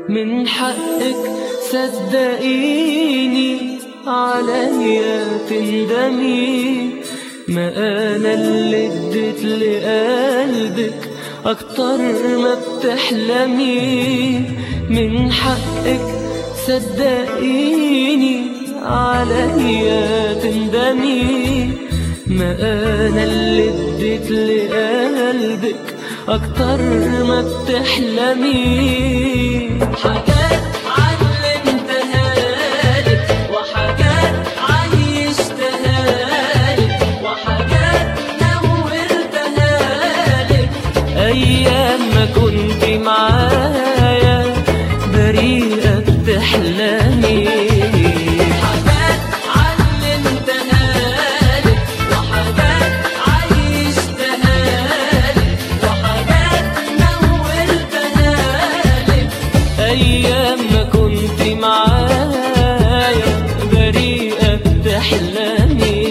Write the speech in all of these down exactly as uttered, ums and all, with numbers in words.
من حقك صدقيني عليا تندمي، ما أنا اللي اديت لقلبك أكتر ما بتحلمي. من حقك صدقيني عليا تندمي، ما أنا اللي اديت لقلبك أكتر ما بتحلمي. حاجات علمتها لك وحاجات عيشتها لك وحاجات نورتها لك، أيام ما كنت معايا بريئة بتحلمي. أيام ما كنت معايا بريئة بتحلمي.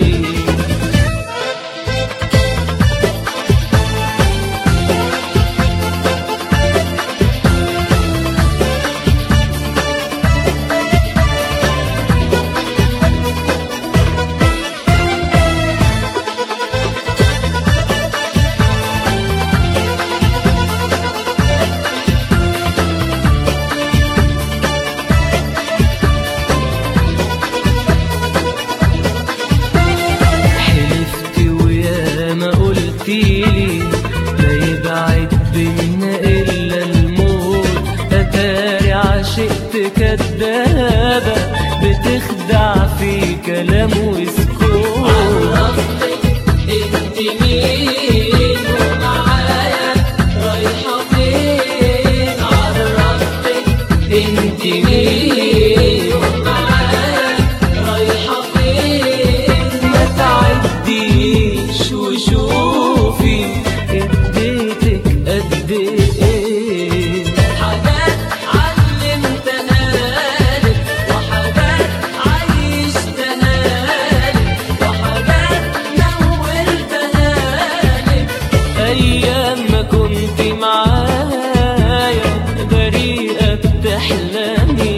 لا يبعد بينا إلا الموت، أتاري عشقت كدابة بتخدع في كلام وسكوت. عرفتك انت مين ومعايا رايحة فين، عرفتك انت مين ومعايا رايحة فين، ما تعديش وشوفي اديتك قد ايه. حاجات علمتها لك وحاجات عيشتها لك وحاجات نورتها لك، ايام ما كنت معايا بريئة بتحلمي.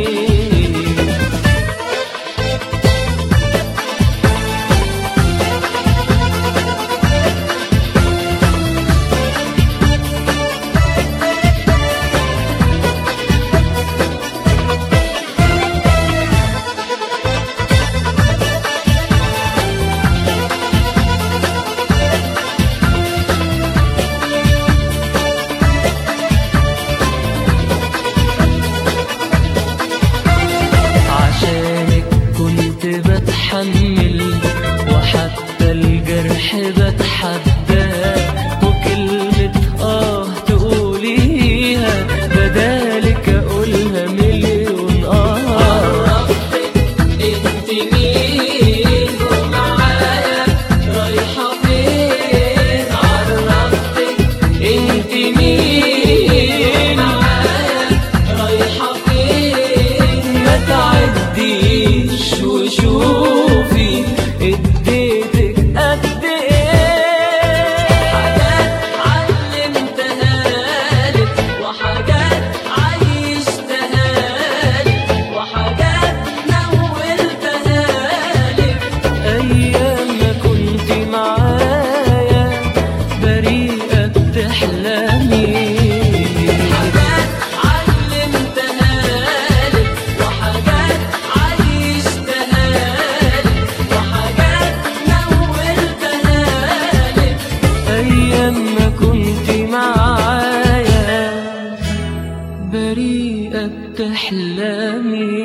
بتحمل وحتى الجرح بتحداه، وكلمة آه تقوليها بدالك أقولها مليون آه. عرفتك انت مين ومعايا رايحة فين، عرفتك انت مين ومعايا رايحة فين، ما تعديش وشوفي اديتك قد ايه. حاجات علمتها لك وحاجات عيشتها لك وحاجات نورتها لك، ايام ما كنت معايا بريئة بتحلمي. لما كنت معايا بريئة بتحلمي.